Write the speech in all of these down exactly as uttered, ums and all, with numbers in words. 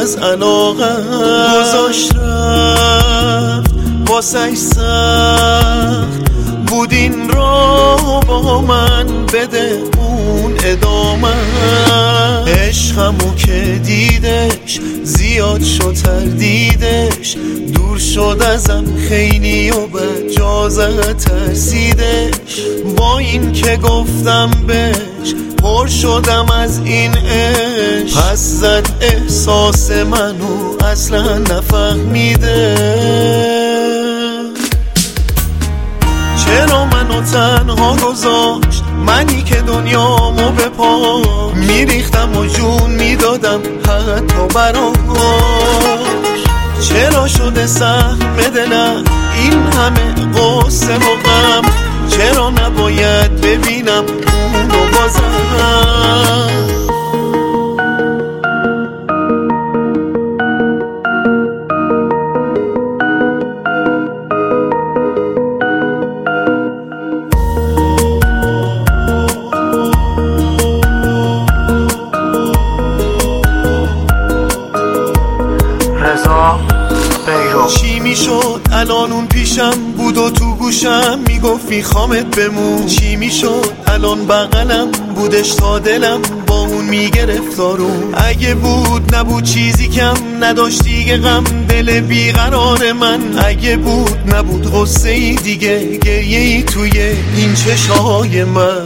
از علاقم گذاشت رفت واسه سخت بود این را با من بده اون ادامه عشقمو که دیدش زیاد شد تردیدش دور شد ازم خیلی و به جازت ترسیدش با این که گفتم بهش پر شدم از این عشق پس زد احساس منو اصلا نفهمیده چرا منو تنها گذاشت منی که دنیامو به پا میریختم و جون میدادم حتی براش چرا شده سهم دلم این همه قصه و غم چرا نباید ببینم اونو بازم چی میشد الان اون پیشم بود و تو گوشم میگفت میخوامت بمون چی میشد الان بغلم بودش تا دلم با اون میگرفت آروم اگه بود نبود چیزی کم نداشت دیگه غم دل بیقرار من اگه بود نبود غصه ای دیگه گریه ای توی این چشای من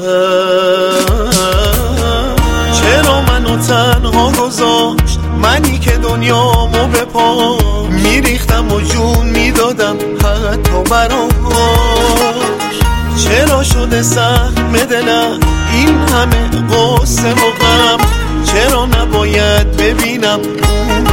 چرا منو تنها گذاشت منی که دنیامو به پا میریختم و جون میدادم حتی براش چرا شده سهم دلم این همه قصه و غم چرا نباید ببینم اون